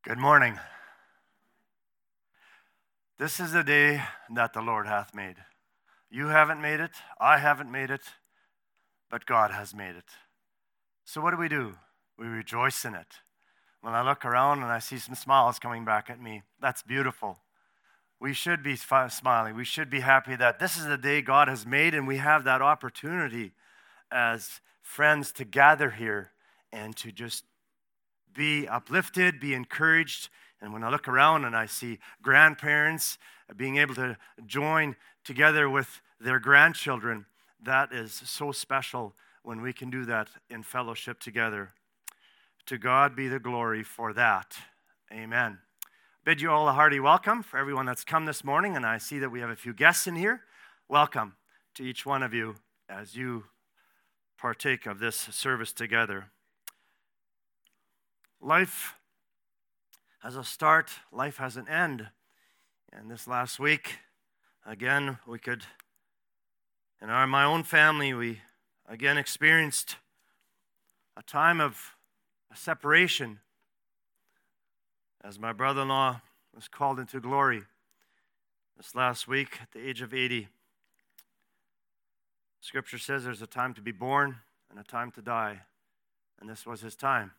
Good morning. This is the day that the Lord hath made. You haven't made it, I haven't made it, but God has made it. So what do? We rejoice in it. When I look around and I see some smiles coming back at me, that's beautiful. We should be smiling. We should be happy that this is the day God has made, and we have that opportunity as friends to gather here and to just be uplifted, be encouraged. And when I look around and I see grandparents being able to join together with their grandchildren, that is so special when we can do that in fellowship together. To God be the glory for that. Amen. Bid you all a hearty welcome for everyone that's come this morning, and I see that we have a few guests in here. Welcome to each one of you as you partake of this service together. Life has a start, life has an end. And this last week, again, in my own family, we again experienced a time of a separation as my brother-in-law was called into glory this last week at the age of 80. Scripture says there's a time to be born and a time to die, and this was his time.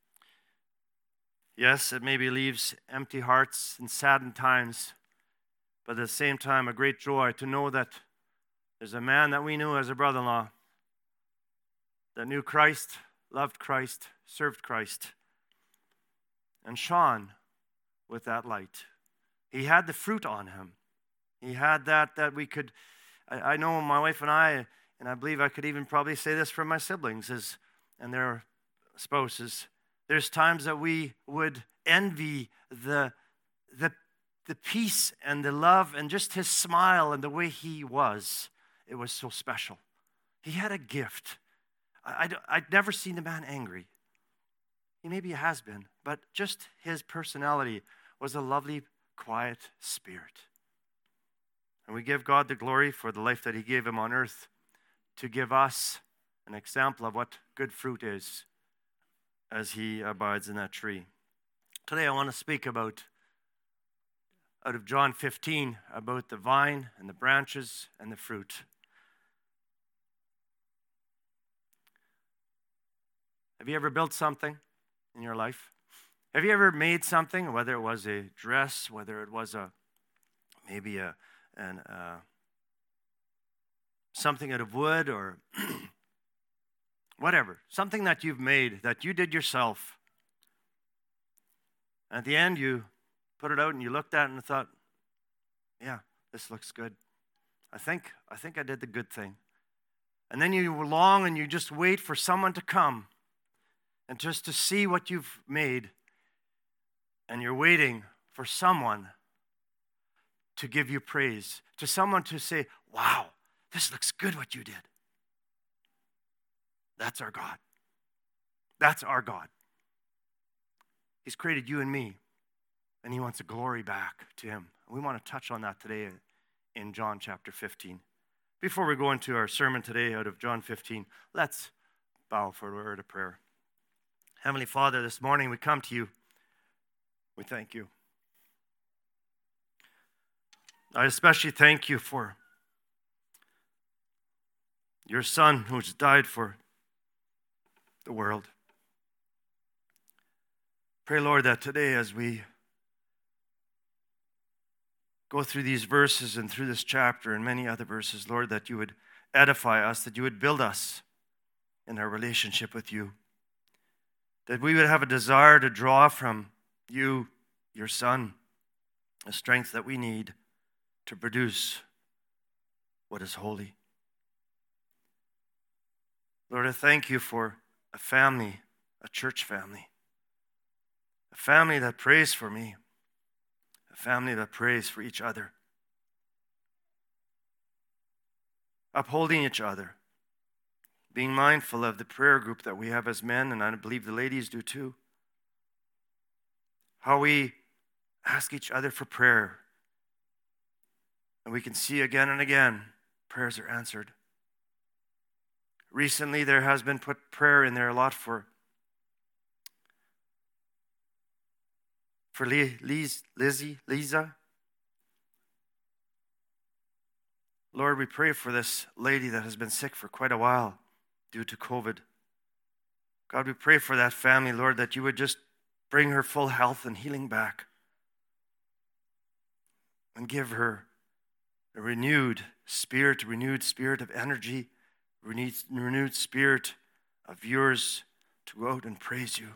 Yes, it maybe leaves empty hearts and saddened times, but at the same time, a great joy to know that there's a man that we knew as a brother-in-law that knew Christ, loved Christ, served Christ, and shone with that light. He had the fruit on him. He had that we could, I know my wife and I believe I could even probably say this from my siblings and their spouses, there's times that we would envy the peace and the love and just his smile and the way he was. It was so special. He had a gift. I'd never seen a man angry. He maybe has been, but just his personality was a lovely, quiet spirit. And we give God the glory for the life that he gave him on earth to give us an example of what good fruit is as he abides in that tree. Today I want to speak out of John 15, about the vine and the branches and the fruit. Have you ever built something in your life? Have you ever made something, whether it was a dress, whether it was something out of wood or whatever, something that you've made, that you did yourself. At the end, you put it out and you looked at it and thought, yeah, this looks good. I think I did the good thing. And then you long and you just wait for someone to come and just to see what you've made. And you're waiting for someone to give you praise, to someone to say, wow, this looks good what you did. That's our God. That's our God. He's created you and me, and he wants a glory back to him. We want to touch on that today in John chapter 15. Before we go into our sermon today out of John 15, let's bow for a word of prayer. Heavenly Father, this morning we come to you. We thank you. I especially thank you for your Son who's died for the world. Pray, Lord, that today as we go through these verses and through this chapter and many other verses, Lord, that you would edify us, that you would build us in our relationship with you, that we would have a desire to draw from you, your Son, the strength that we need to produce what is holy. Lord, I thank you for a family, a church family, a family that prays for me, a family that prays for each other, upholding each other, being mindful of the prayer group that we have as men, and I believe the ladies do too, how we ask each other for prayer, and we can see again and again prayers are answered. Recently, there has been put prayer in there a lot for for Lisa. Lord, we pray for this lady that has been sick for quite a while due to COVID. God, we pray for that family, Lord, that you would just bring her full health and healing back and give her a renewed spirit of energy, renewed spirit of yours to go out and praise you.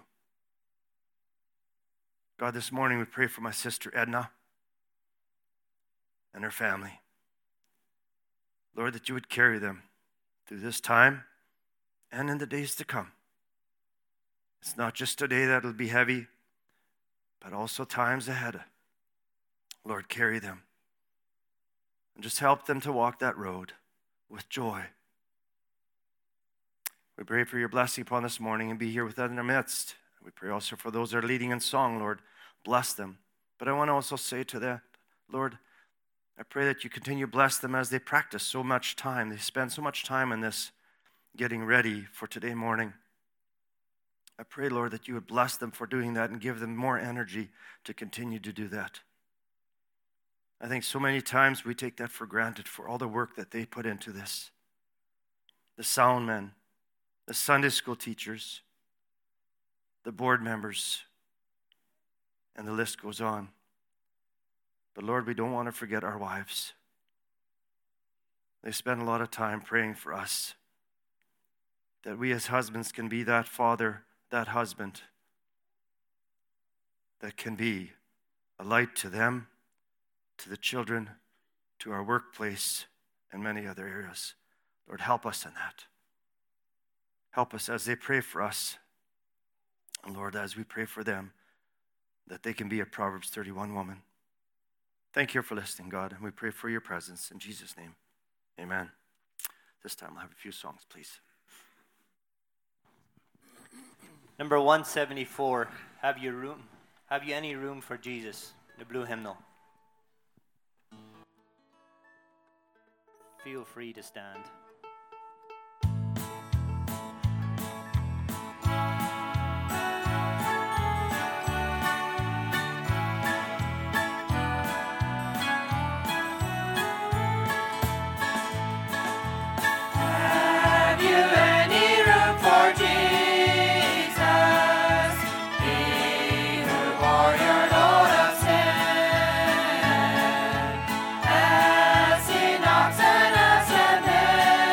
God, this morning we pray for my sister Edna and her family. Lord, that you would carry them through this time and in the days to come. It's not just today that will be heavy, but also times ahead. Lord, carry them and just help them to walk that road with joy. We pray for your blessing upon this morning and be here with us in our midst. We pray also for those that are leading in song, Lord, bless them. But I want to also say to that, Lord, I pray that you continue to bless them as they practice so much time. They spend so much time in this, getting ready for today morning. I pray, Lord, that you would bless them for doing that and give them more energy to continue to do that. I think so many times we take that for granted for all the work that they put into this. The sound men, the Sunday school teachers, the board members, and the list goes on. But Lord, we don't want to forget our wives. They spend a lot of time praying for us, that we as husbands can be that father, that husband, that can be a light to them, to the children, to our workplace, and many other areas. Lord, help us in that. Help us as they pray for us. And Lord, as we pray for them, that they can be a Proverbs 31 woman. Thank you for listening, God, and we pray for your presence. In Jesus' name, amen. This time I'll have a few songs, please. Number 174, Have You Any Room for Jesus? The blue hymnal. Feel free to stand. As he knocks and as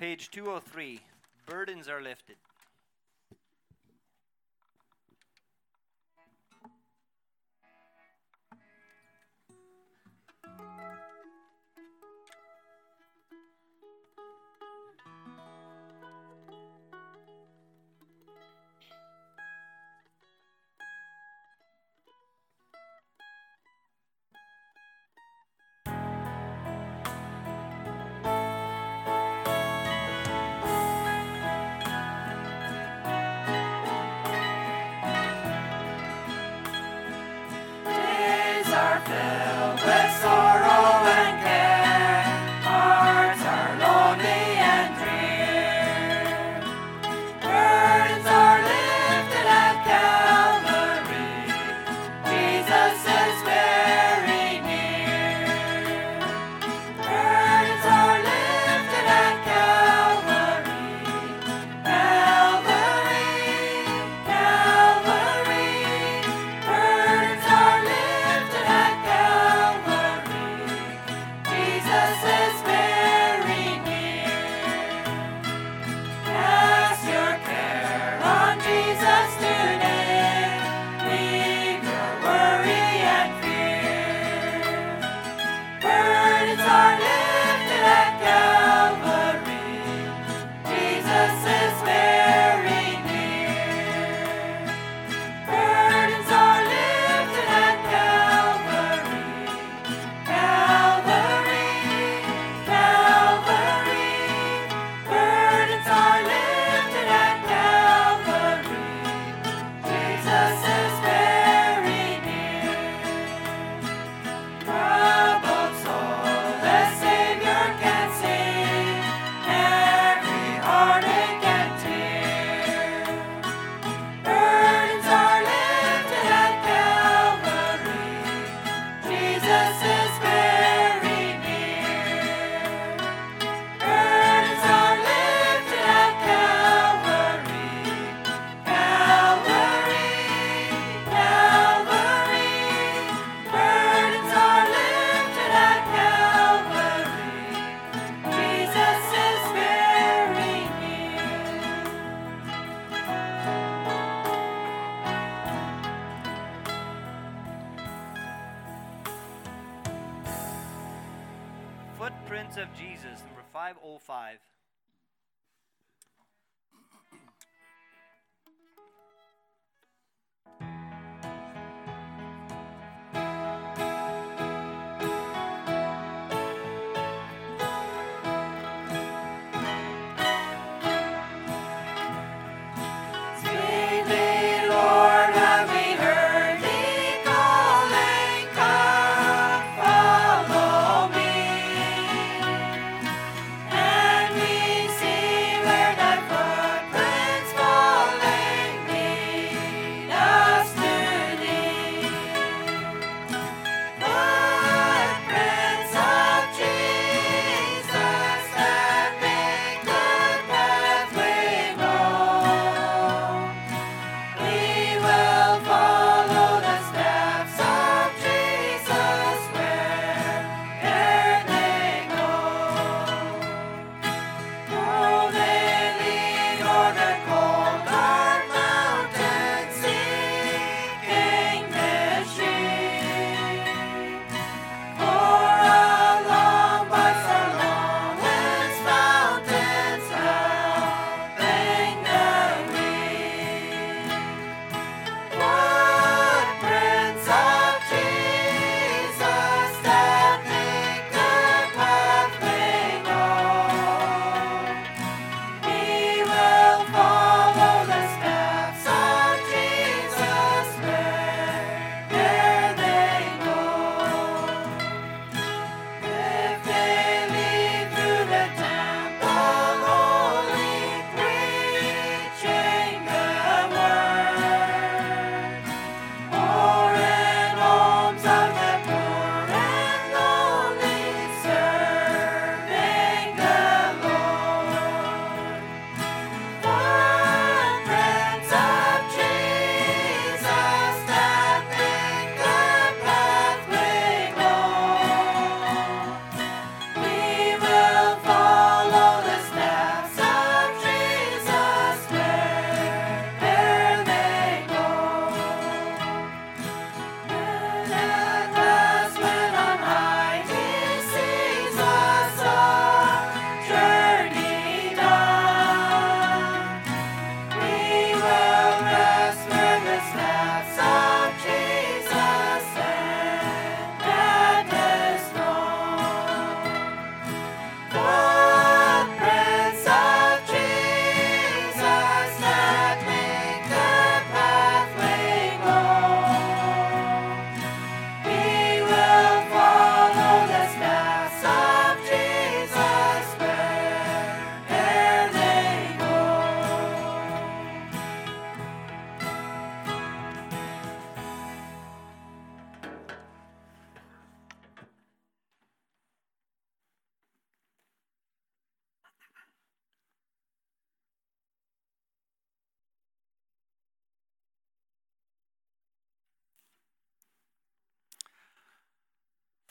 Page 203, Burdens Are Lifted. Footprints of Jesus, number 505. And we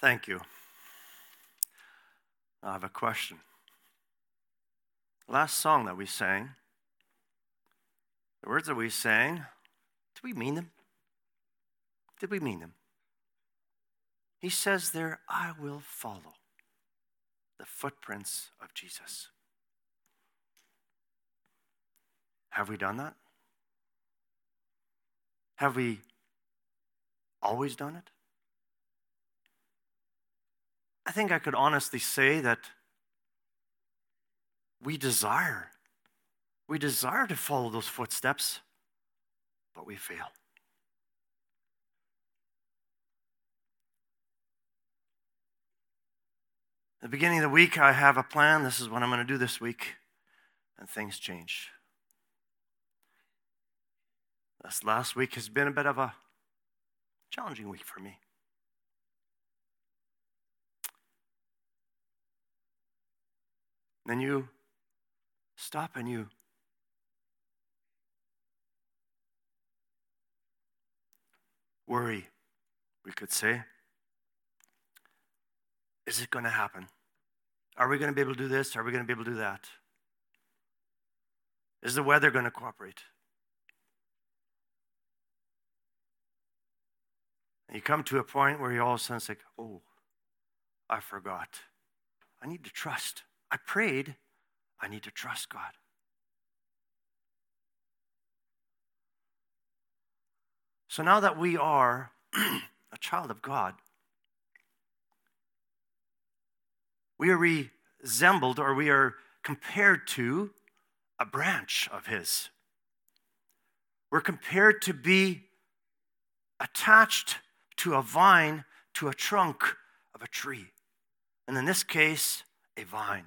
Thank you. I have a question. Last song that we sang, the words that we sang, did we mean them? Did we mean them? He says there, I will follow the footprints of Jesus. Have we done that? Have we always done it? I think I could honestly say that we desire to follow those footsteps, but we fail. At the beginning of the week, I have a plan. This is what I'm going to do this week, and things change. This last week has been a bit of a challenging week for me. Then you stop and you worry, we could say. Is it going to happen? Are we going to be able to do this? Are we going to be able to do that? Is the weather going to cooperate? And you come to a point where you all of a sudden say, oh, I forgot. I need to trust. I prayed. I need to trust God. So now that we are a child of God, we are resembled, or we are compared to a branch of His. We're compared to be attached to a vine, to a trunk of a tree. And in this case, a vine.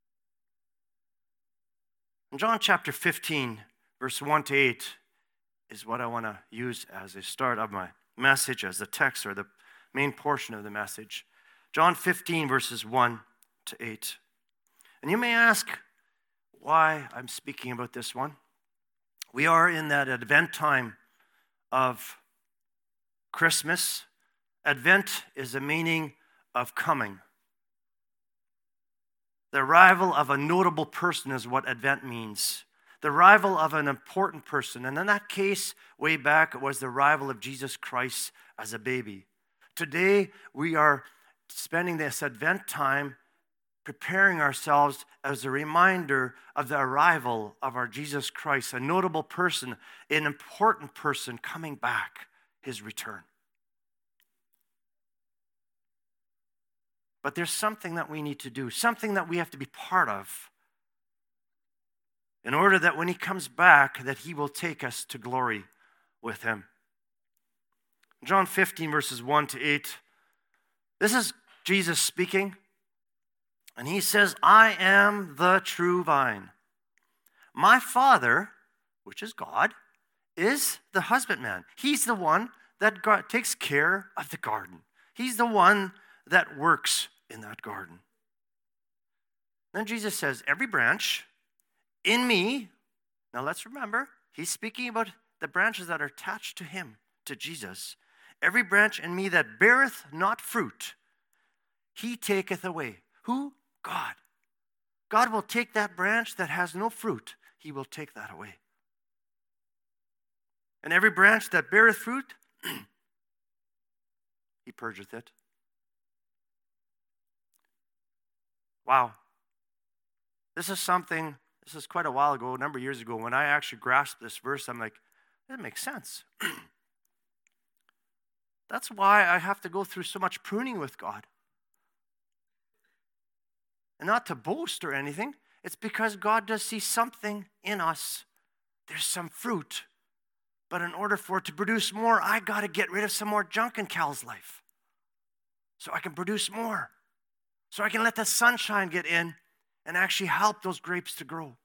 In John chapter 15, verse 1 to 8, is what I want to use as a start of my message, as the text or the main portion of the message. John 15, verses 1 to 8. And you may ask why I'm speaking about this one. We are in that Advent time of Christmas. Advent is the meaning of coming. The arrival of a notable person is what Advent means. The arrival of an important person. And in that case, way back, it was the arrival of Jesus Christ as a baby. Today, we are spending this Advent time preparing ourselves as a reminder of the arrival of our Jesus Christ, a notable person, an important person coming back, His return. But there's something that we need to do, something that we have to be part of, in order that when He comes back, that He will take us to glory with Him. John 15, verses 1 to 8. This is Jesus speaking. And He says, I am the true vine. My Father, which is God, is the husbandman. He's the one that takes care of the garden. He's the one that works in that garden. Then Jesus says, every branch in me, now let's remember, He's speaking about the branches that are attached to Him, to Jesus. Every branch in me that beareth not fruit, He taketh away. Who? God. God will take that branch that has no fruit. He will take that away. And every branch that beareth fruit, He purgeth it. Wow. This is quite a while ago, a number of years ago, when I actually grasped this verse, I'm like, that makes sense. That's why I have to go through so much pruning with God. And not to boast or anything, it's because God does see something in us. There's some fruit. But in order for it to produce more, I got to get rid of some more junk in Cal's life, so I can produce more. So I can let the sunshine get in and actually help those grapes to grow.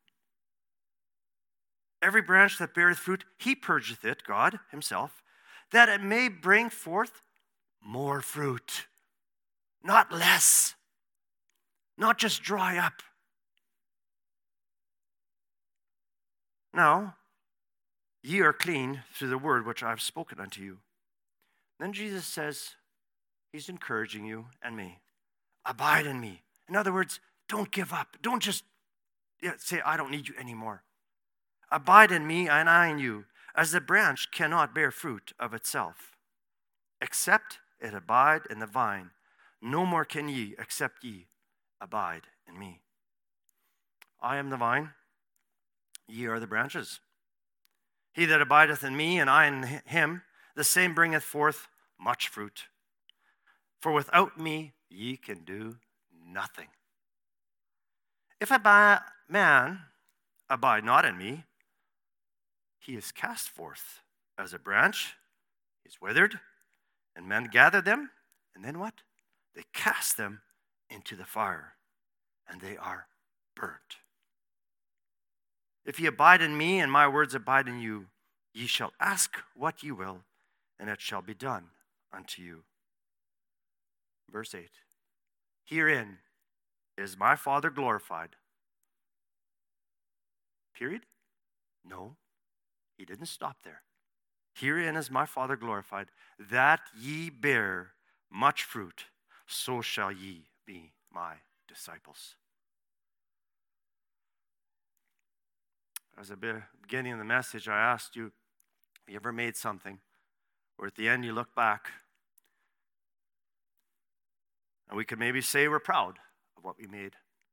Every branch that beareth fruit, He purgeth it, God Himself, that it may bring forth more fruit, not less. Not just dry up. Now, ye are clean through the word which I have spoken unto you. Then Jesus says, He's encouraging you and me. Abide in me. In other words, don't give up. Don't just say, I don't need you anymore. Abide in me and I in you, as the branch cannot bear fruit of itself, except it abide in the vine. No more can ye, except ye abide in me. I am the vine, ye are the branches. He that abideth in me and I in him, the same bringeth forth much fruit. For without me ye can do nothing. If a man abide not in me, he is cast forth as a branch, he is withered, and men gather them, and then what? They cast them into the fire, and they are burnt. If ye abide in me, and my words abide in you, ye shall ask what ye will, and it shall be done unto you. Verse 8. Herein is my Father glorified. Period? No, he didn't stop there. Herein is my Father glorified, that ye bear much fruit, so shall ye be my disciples. As a beginning of the message, I asked you, have you ever made something where at the end you look back and we could maybe say we're proud of what we made?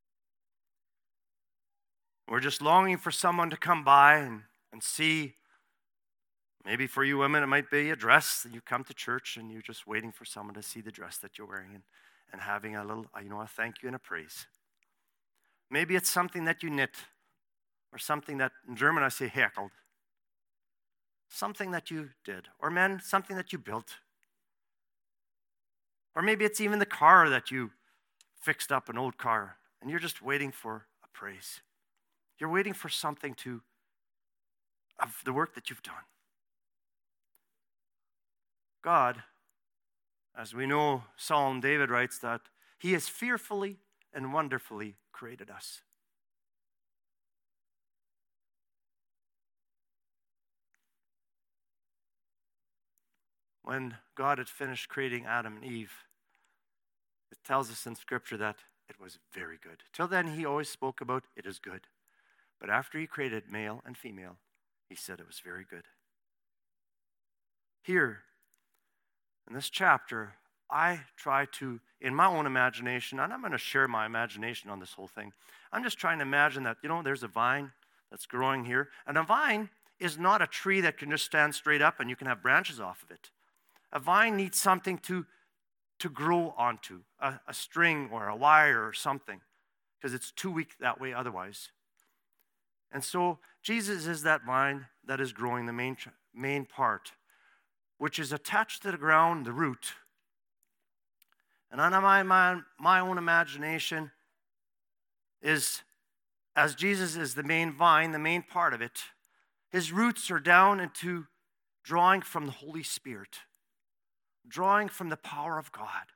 We're just longing for someone to come by and see. Maybe for you women, it might be a dress, and you come to church and you're just waiting for someone to see the dress that you're wearing and having a little, a thank you and a praise. Maybe it's something that you knit, or something that, in German I say häkelt. Something that you did. Or men, something that you built. Or maybe it's even the car that you fixed up, an old car, and you're just waiting for a praise. You're waiting for something of the work that you've done. God, as we know, Psalm David writes that he has fearfully and wonderfully created us. When God had finished creating Adam and Eve, it tells us in Scripture that it was very good. Till then, he always spoke about it is good. But after he created male and female, he said it was very good. Here, in this chapter, I try to, in my own imagination, and I'm going to share my imagination on this whole thing. I'm just trying to imagine that, there's a vine that's growing here. And a vine is not a tree that can just stand straight up and you can have branches off of it. A vine needs something to grow onto, a string or a wire or something, because it's too weak that way otherwise. And so Jesus is that vine that is growing, the main part, which is attached to the ground, the root. And on my own imagination is, as Jesus is the main vine, the main part of it, his roots are down into drawing from the Holy Spirit, drawing from the power of God.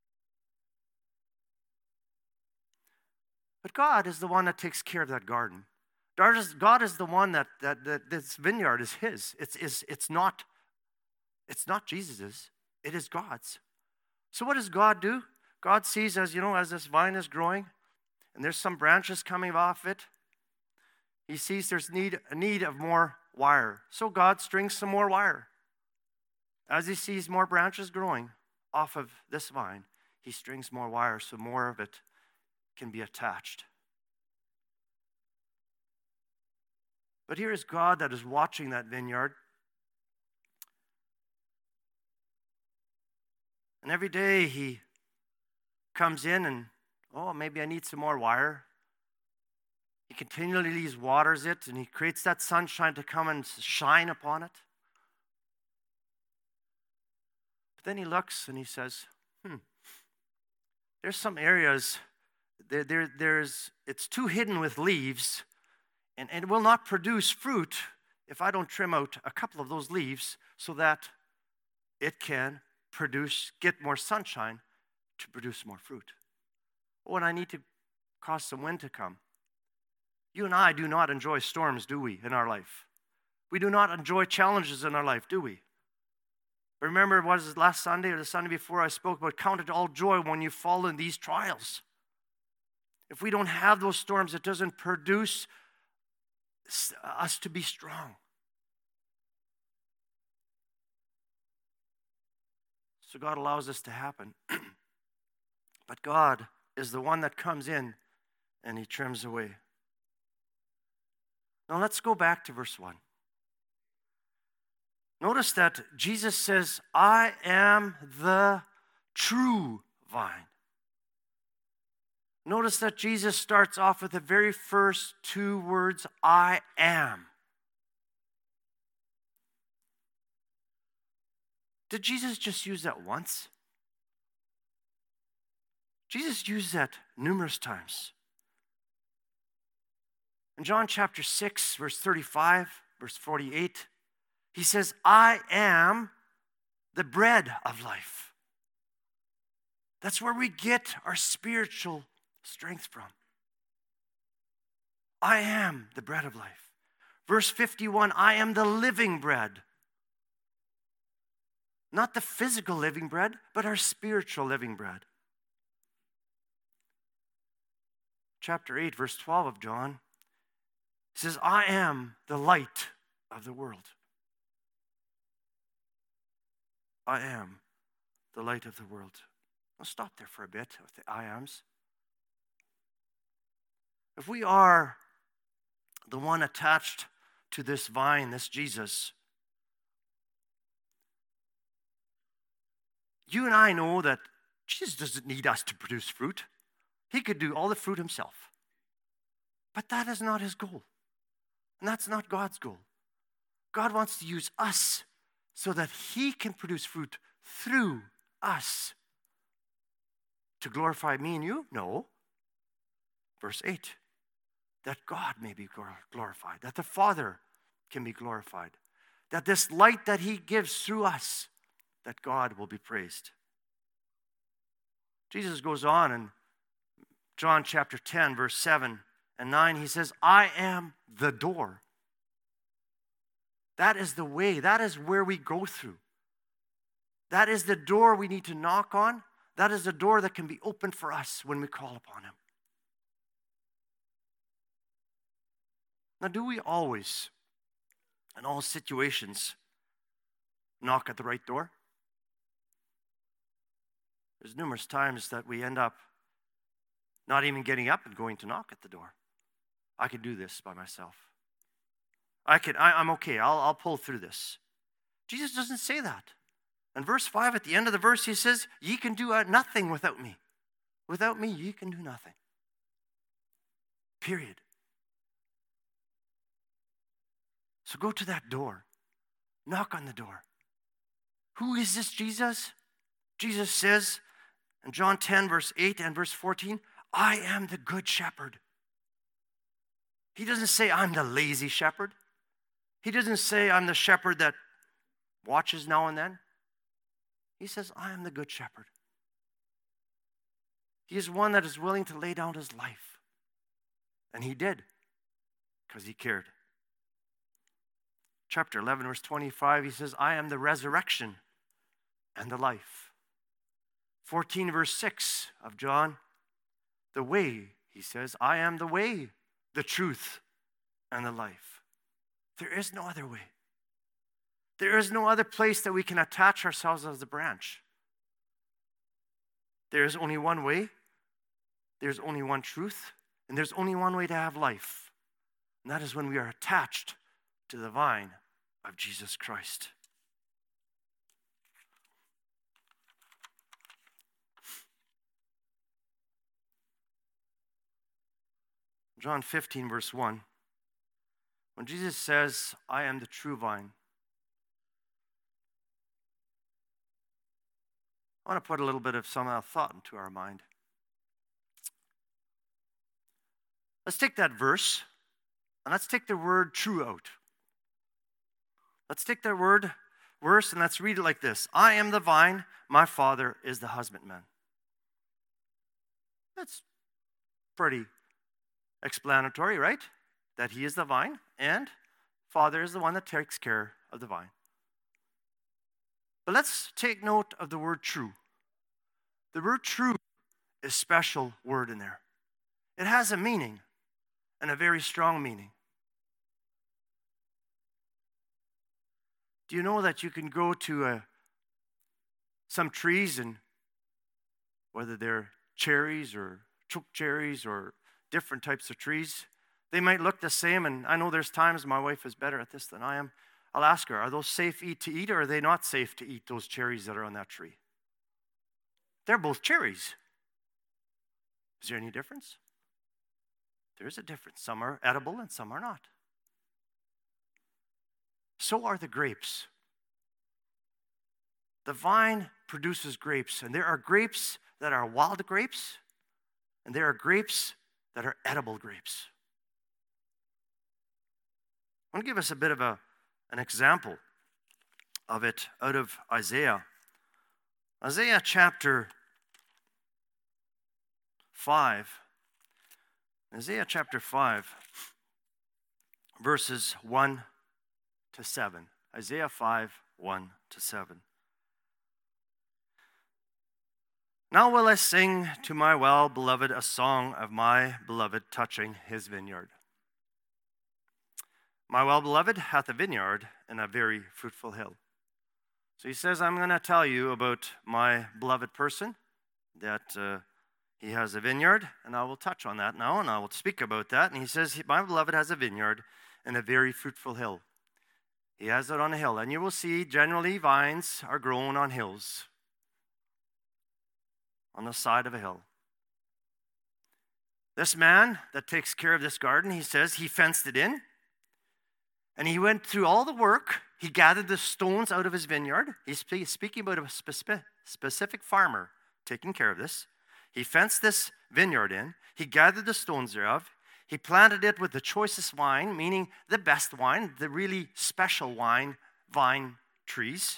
But God is the one that takes care of that garden. God is the one that this vineyard is his. It's not Jesus's. It is God's. So what does God do? God sees, as this vine is growing, and there's some branches coming off it. He sees there's a need of more wire. So God strings some more wire. As he sees more branches growing off of this vine, he strings more wire so more of it can be attached. But here is God that is watching that vineyard. And every day he comes in and, maybe I need some more wire. He continually waters it and he creates that sunshine to come and shine upon it. But then he looks and he says, there's some areas, it's too hidden with leaves, and it will not produce fruit if I don't trim out a couple of those leaves so that it can get more sunshine to produce more fruit. And I need to cause some wind to come. You and I do not enjoy storms, do we, in our life? We do not enjoy challenges in our life, do we? But remember, was it last Sunday or the Sunday before I spoke about count it all joy when you fall in these trials. If we don't have those storms, it doesn't produce us to be strong. So God allows this to happen. But God is the one that comes in and he trims away. Now let's go back to verse 1. Notice that Jesus says, I am the true vine. Notice that Jesus starts off with the very first two words, I am. Did Jesus just use that once? Jesus used that numerous times. In John chapter 6, verse 35, verse 48, he says, I am the bread of life. That's where we get our spiritual strength from. I am the bread of life. Verse 51, I am the living bread. Not the physical living bread, but our spiritual living bread. Chapter 8, verse 12 of John says, I am the light of the world. I am the light of the world. I'll stop there for a bit with the I ams. If we are the one attached to this vine, this Jesus, you and I know that Jesus doesn't need us to produce fruit. He could do all the fruit himself. But that is not his goal. And that's not God's goal. God wants to use us so that he can produce fruit through us. To glorify me and you? No. Verse 8, that God may be glorified, that the Father can be glorified, that this light that he gives through us, that God will be praised. Jesus goes on in John chapter 10, verse 7 and 9, he says, I am the door. That is the way. That is where we go through. That is the door we need to knock on. That is the door that can be opened for us when we call upon him. Now, do we always, in all situations, knock at the right door? There's numerous times that we end up not even getting up and going to knock at the door. I can do this by myself. I'm okay. I'll pull through this. Jesus doesn't say that. In verse 5, at the end of the verse, he says, ye can do nothing without me. Without me, ye can do nothing. Period. So go to that door. Knock on the door. Who is this Jesus? Jesus says in John 10, verse 8 and verse 14, I am the good shepherd. He doesn't say I'm the lazy shepherd. He doesn't say I'm the shepherd that watches now and then. He says, I am the good shepherd. He is one that is willing to lay down his life. And he did, because he cared. Chapter 11, verse 25, he says, I am the resurrection and the life. 14, verse 6 of John, the way, he says, I am the way, the truth, and the life. There is no other way. There is no other place that we can attach ourselves as a branch. There is only one way, there's only one truth, and there's only one way to have life. And that is when we are attached to the vine of Jesus Christ. John 15, verse 1. When Jesus says, I am the true vine, I want to put a little bit of some thought into our mind. Let's take that verse, and let's take the word true out. Let's take that verse, and let's read it like this. I am the vine, my Father is the husbandman. That's pretty explanatory, right? That he is the vine, and Father is the one that takes care of the vine. But let's take note of the word true. The word true is a special word in there. It has a meaning, and a very strong meaning. Do you know that you can go to some trees, and whether they're cherries or choke cherries or different types of trees, they might look the same, and I know there's times my wife is better at this than I am. I'll ask her, are those safe to eat, or are they not safe to eat, those cherries that are on that tree? They're both cherries. Is there any difference? There's a difference. Some are edible and some are not. So are the grapes. The vine produces grapes, and there are grapes that are wild grapes, and there are grapes that are edible grapes. I want to give us a bit of an example of it out of Isaiah. Isaiah chapter 5. Isaiah chapter 5, verses 1 to 7. Isaiah 5, 1 to 7. Now will I sing to my well-beloved a song of my beloved touching his vineyard. My well-beloved hath a vineyard and a very fruitful hill. So he says, I'm going to tell you about my beloved person, that he has a vineyard, and I will touch on that now, and I will speak about that. And he says, my beloved has a vineyard and a very fruitful hill. He has it on a hill, and you will see generally vines are grown on hills, on the side of a hill. This man that takes care of this garden, he says he fenced it in, and he went through all the work. He gathered the stones out of his vineyard. He's speaking about a specific farmer taking care of this. He fenced this vineyard in. He gathered the stones thereof. He planted it with the choicest wine, meaning the best wine, the really special vine trees.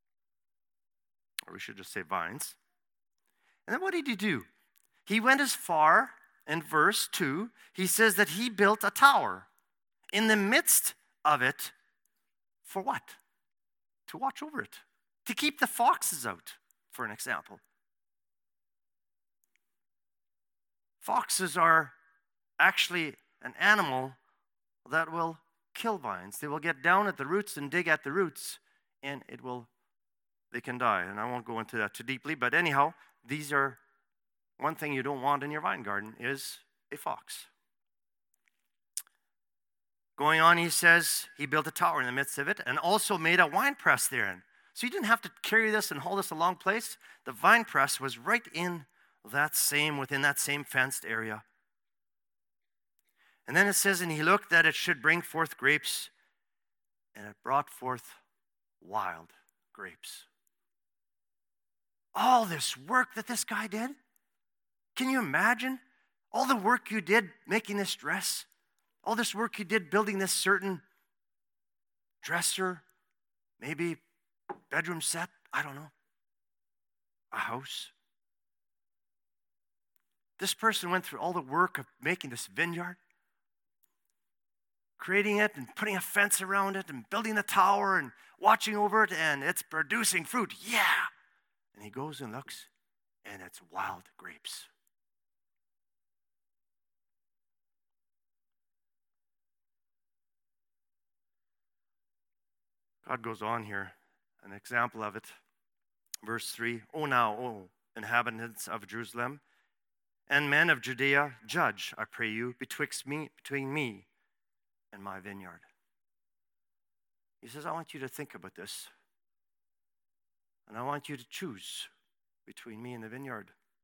Or we should just say vines. And then what did he do? He went as far, in verse 2, he says that he built a tower in the midst of it. For what? To watch over it. To keep the foxes out, for an example. Foxes are actually an animal that will kill vines. They will get down at the roots and dig at the roots, and they can die. And I won't go into that too deeply, but anyhow, these are one thing you don't want in your vine garden is a fox. Going on, he says he built a tower in the midst of it and also made a wine press therein. So you didn't have to carry this and haul this a long place. The vine press was right within that same fenced area. And then it says, and he looked that it should bring forth grapes, and it brought forth wild grapes. All this work that this guy did, can you imagine? All the work you did making this dress, all this work you did building this certain dresser, maybe bedroom set, I don't know, a house. This person went through all the work of making this vineyard, creating it and putting a fence around it and building the tower and watching over it, and it's producing fruit. Yeah. And he goes and looks, and it's wild grapes. God goes on here, an example of it. Verse 3, O now, O inhabitants of Jerusalem, and men of Judea, judge, I pray you, between me and my vineyard. He says, I want you to think about this. And I want you to choose between me and the vineyard.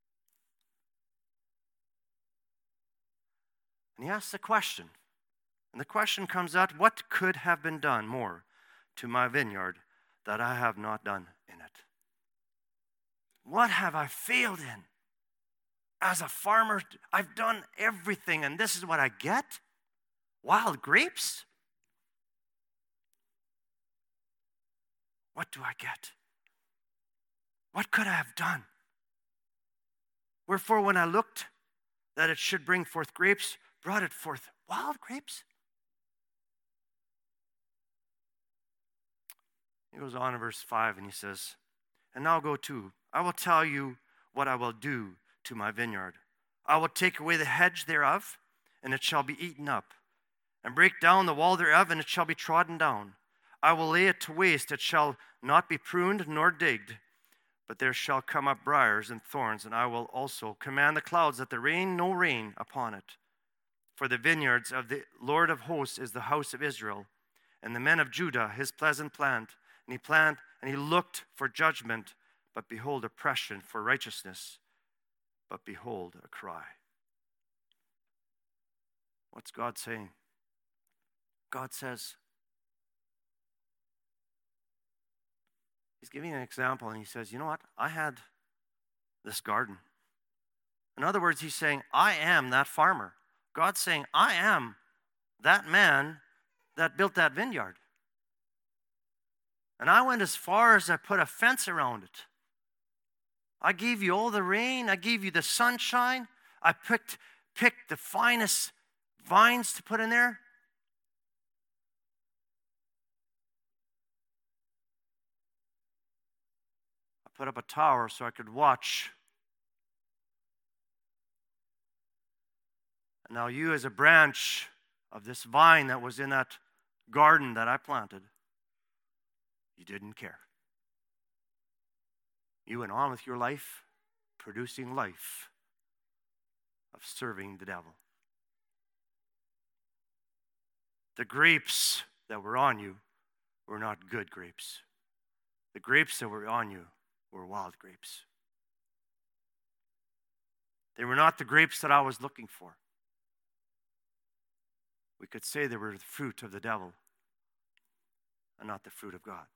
And he asks a question. And the question comes out, what could have been done more to my vineyard that I have not done in it? What have I failed in? As a farmer, I've done everything, and this is what I get? Wild grapes? What do I get? What could I have done? Wherefore, when I looked that it should bring forth grapes, brought it forth wild grapes? He goes on in verse 5 and he says, "And now go to, I will tell you what I will do to my vineyard. I will take away the hedge thereof, and it shall be eaten up, and break down the wall thereof, and it shall be trodden down. I will lay it to waste, it shall not be pruned nor digged, but there shall come up briars and thorns, and I will also command the clouds that there rain no rain upon it. For the vineyards of the Lord of hosts is the house of Israel, and the men of Judah his pleasant plant. And he planted, and he looked for judgment, but behold, oppression, for righteousness, but behold, a cry." What's God saying? God says, he's giving an example, and he says, you know what? I had this garden. In other words, he's saying, I am that farmer. God's saying, I am that man that built that vineyard. And I went as far as I put a fence around it. I gave you all the rain. I gave you the sunshine. I picked the finest vines to put in there. I put up a tower so I could watch. And now you, as a branch of this vine that was in that garden that I planted, you didn't care. You went on with your life, producing life of serving the devil. The grapes that were on you were not good grapes. The grapes that were on you were wild grapes. They were not the grapes that I was looking for. We could say they were the fruit of the devil and not the fruit of God.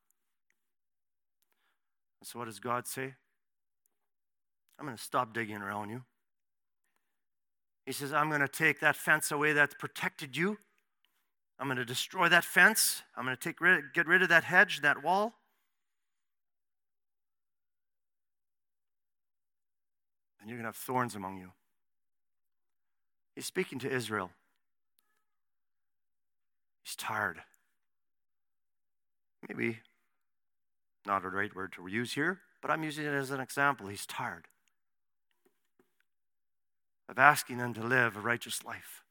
And so what does God say? I'm going to stop digging around you. He says, I'm going to take that fence away that protected you. I'm going to destroy that fence. I'm going to get rid of that hedge, that wall. And you're going to have thorns among you. He's speaking to Israel. He's tired. Maybe not a right word to use here, but I'm using it as an example. He's tired of asking them to live a righteous life.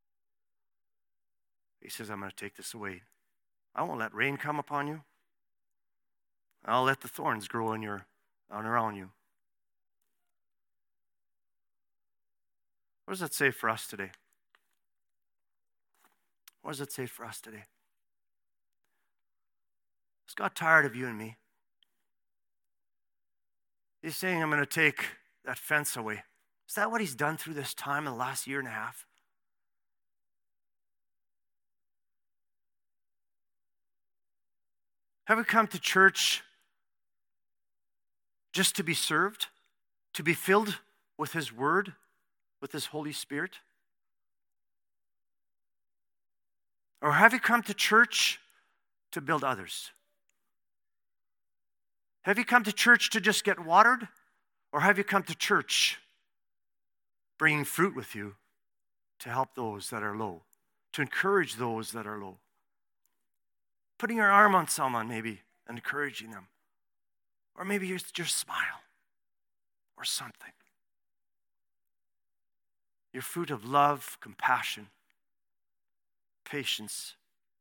He says, I'm going to take this away. I won't let rain come upon you. I'll let the thorns grow around you. What does that say for us today? What does it say for us today? Is God tired of you and me? He's saying, I'm going to take that fence away. Is that what he's done through this time in the last year and a half? Have we come to church just to be served, to be filled with his word, with his Holy Spirit? Or have you come to church to build others? Have you come to church to just get watered? Or have you come to church bringing fruit with you to help those that are low, to encourage those that are low? Putting your arm on someone maybe and encouraging them. Or maybe just smile or something. Your fruit of love, compassion, patience.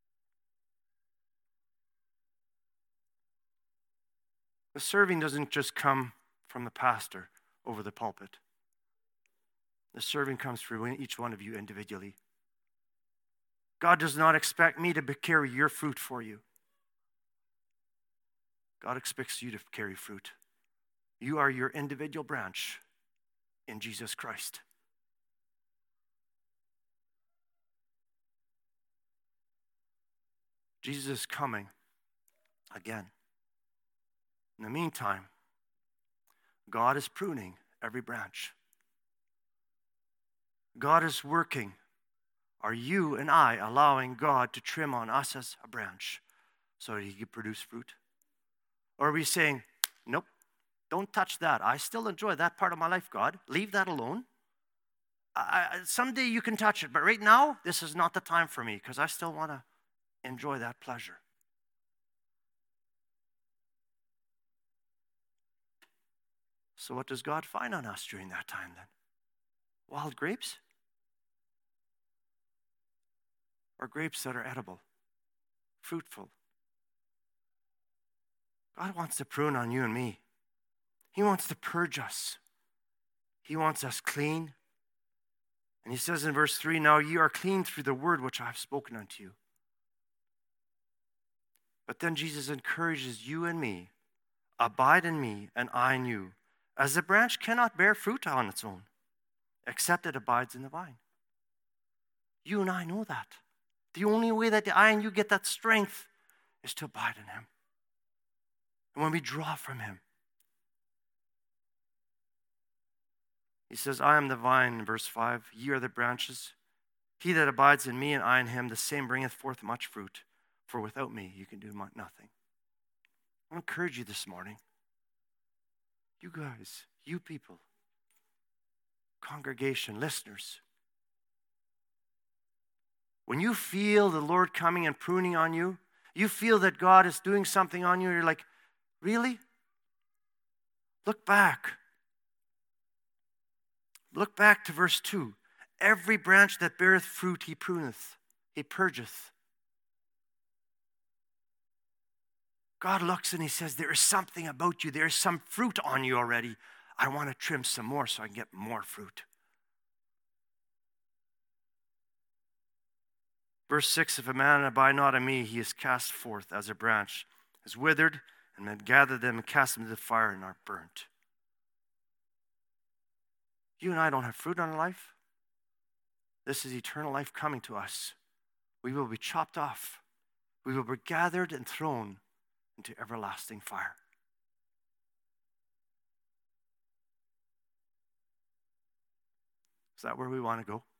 The serving doesn't just come from the pastor over the pulpit. The serving comes through each one of you individually. God does not expect me to carry your fruit for you. God expects you to carry fruit. You are your individual branch in Jesus Christ. Jesus is coming again. In the meantime, God is pruning every branch. God is working. Are you and I allowing God to trim on us as a branch so that he can produce fruit? Or are we saying, nope, don't touch that. I still enjoy that part of my life, God. Leave that alone. Someday you can touch it, but right now, this is not the time for me because I still want to enjoy that pleasure. So what does God find on us during that time then? Wild grapes? Or grapes that are edible, fruitful? God wants to prune on you and me. He wants to purge us. He wants us clean. And he says in verse 3, now ye are clean through the word which I have spoken unto you. But then Jesus encourages you and me, abide in me and I in you, as the branch cannot bear fruit on its own, except it abides in the vine. You and I know that. The only way that I and you get that strength is to abide in him. And when we draw from him. He says, I am the vine, in verse 5. Ye are the branches. He that abides in me and I in him, the same bringeth forth much fruit. For without me you can do nothing. I encourage you this morning. You guys, you people, congregation, listeners. When you feel the Lord coming and pruning on you, you feel that God is doing something on you, you're like, really? Look back. Look back to verse 2. Every branch that beareth fruit he pruneth, he purgeth. God looks and he says, there is something about you. There is some fruit on you already. I want to trim some more so I can get more fruit. Verse 6, if a man abide not in me, he is cast forth as a branch, is withered, and men gather them and cast them into the fire and are burnt. You and I don't have fruit on our life. This is eternal life coming to us. We will be chopped off. We will be gathered and thrown into everlasting fire. Is that where we want to go?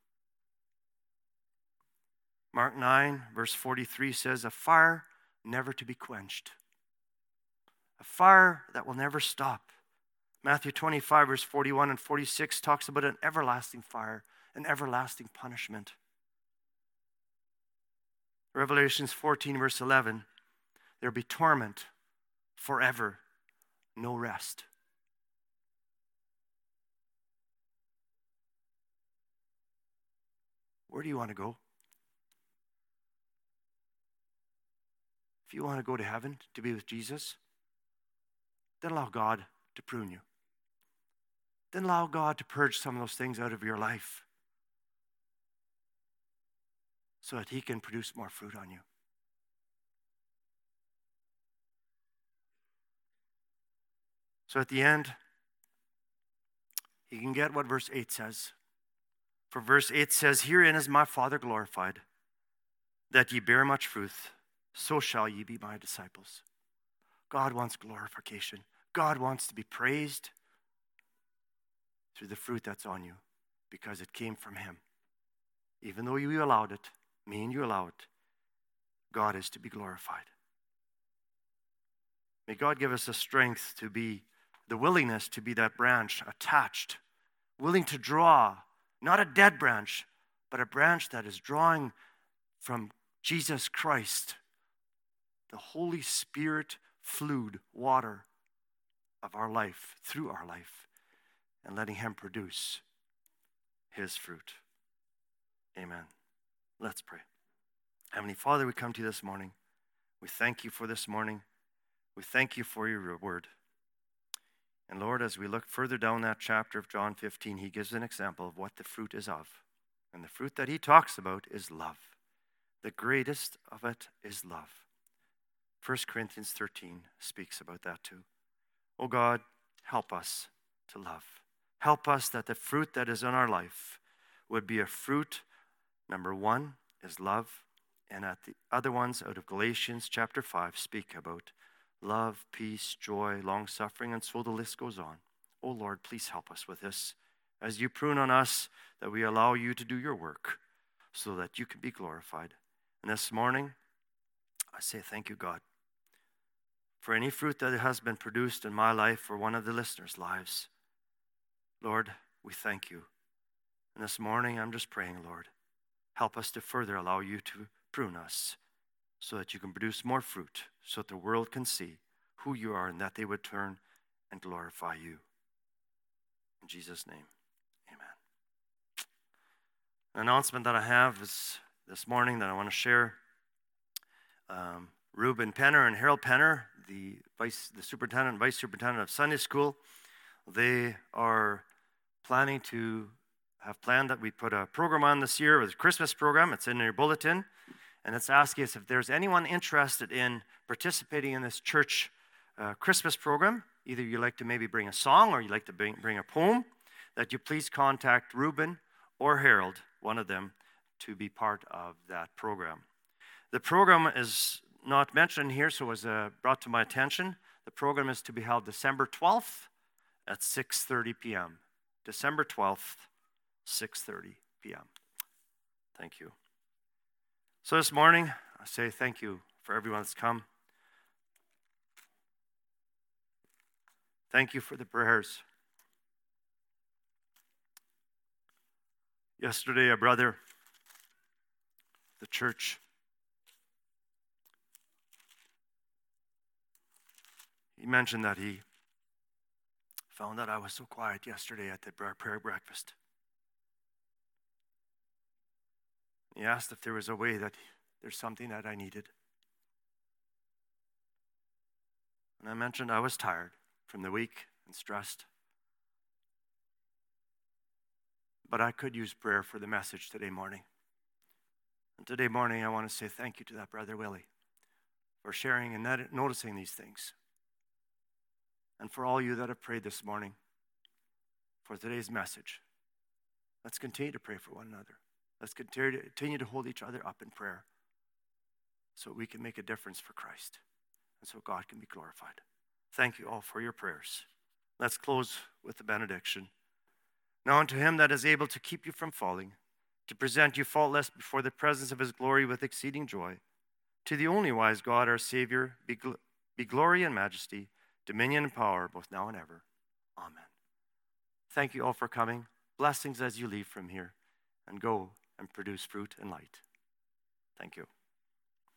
Mark 9, verse 43 says, a fire never to be quenched. A fire that will never stop. Matthew 25, verse 41 and 46 talks about an everlasting fire, an everlasting punishment. Revelations 14, verse 11, there'll be torment forever, no rest. Where do you want to go? If you want to go to heaven to be with Jesus, then allow God to prune you. Then allow God to purge some of those things out of your life so that he can produce more fruit on you. So at the end, you can get what verse 8 says. For verse 8 says, herein is my Father glorified, that ye bear much fruit, so shall ye be my disciples. God wants glorification. God wants to be praised through the fruit that's on you because it came from him. Even though you allowed it, me and you allow it, God is to be glorified. May God give us the strength to be, the willingness to be that branch attached, willing to draw, not a dead branch, but a branch that is drawing from Jesus Christ, the Holy Spirit fluid water of our life, through our life, and letting him produce his fruit. Amen. Let's pray. Heavenly Father, we come to you this morning. We thank you for this morning. We thank you for your word. And Lord, as we look further down that chapter of John 15, he gives an example of what the fruit is of. And the fruit that he talks about is love. The greatest of it is love. 1 Corinthians 13 speaks about that too. Oh God, help us to love. Help us that the fruit that is in our life would be a fruit. Number one is love. And at the other ones out of Galatians chapter 5 speak about love, peace, joy, long-suffering, and so the list goes on. Oh Lord, please help us with this. As you prune on us, that we allow you to do your work so that you can be glorified. And this morning, I say thank you, God, for any fruit that has been produced in my life or one of the listeners' lives. Lord, we thank you. And this morning, I'm just praying, Lord, help us to further allow you to prune us so that you can produce more fruit, so that the world can see who you are and that they would turn and glorify you. In Jesus' name, amen. An announcement that I have is this morning that I want to share. Reuben Penner and Harold Penner, the superintendent and vice superintendent of Sunday School, they are planned that we put a program on this year, a Christmas program. It's in your bulletin, and it's asking us if there's anyone interested in participating in this church Christmas program. Either you like to maybe bring a song or you like to bring a poem, that you please contact Reuben or Harold, one of them, to be part of that program. The program is not mentioned here, so it was brought to my attention. The program is to be held December 12th at 6:30 p.m. December 12th, 6:30 p.m. Thank you. So this morning, I say thank you for everyone that's come. Thank you for the prayers. Yesterday, a brother, the church, he mentioned that he found that I was so quiet yesterday at the prayer breakfast. He asked if there was a way that there's something that I needed. And I mentioned I was tired from the week and stressed. But I could use prayer for the message today morning. And today morning, I want to say thank you to that brother Willie for sharing and noticing these things. And for all you that have prayed this morning for today's message. Let's continue to pray for one another. Let's continue to hold each other up in prayer so we can make a difference for Christ and so God can be glorified. Thank you all for your prayers. Let's close with the benediction. Now unto him that is able to keep you from falling, to present you faultless before the presence of his glory with exceeding joy, to the only wise God, our Savior, be glory and majesty, dominion and power, both now and ever. Amen. Thank you all for coming. Blessings as you leave from here, and go and produce fruit and light. Thank you.